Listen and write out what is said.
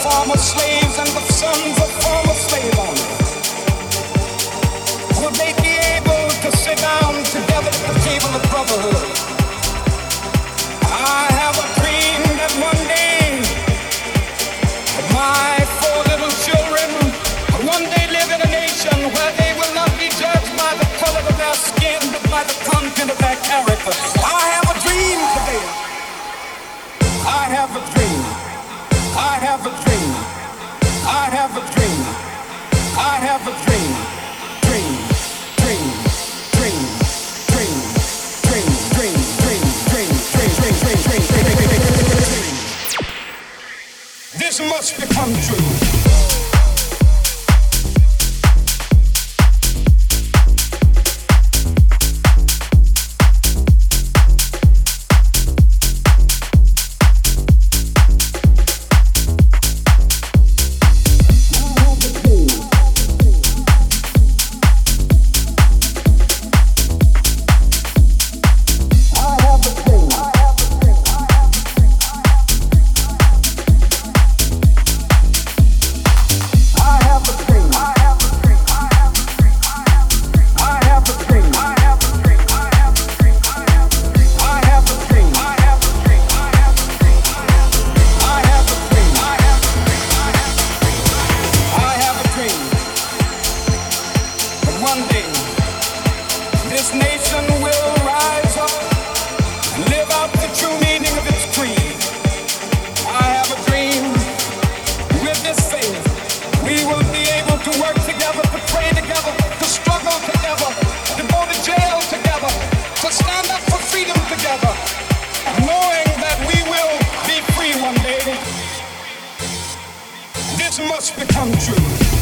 former slaves and the sons of former slave owners, will they be able to sit down together at the table of brotherhood? I have a dream that one day my four little children will one day live in a nation where they will not be judged by the color of their skin, but by the content of their character. I have a dream today. I have a dream. I have a dream. I have a dream. I have a dream. Dream. Dream. Dream. Dream. Dream. Dream. Dream. Dream. Dream. Dream. Dream. Dream. Dream. Dream. This must become true. Must become true.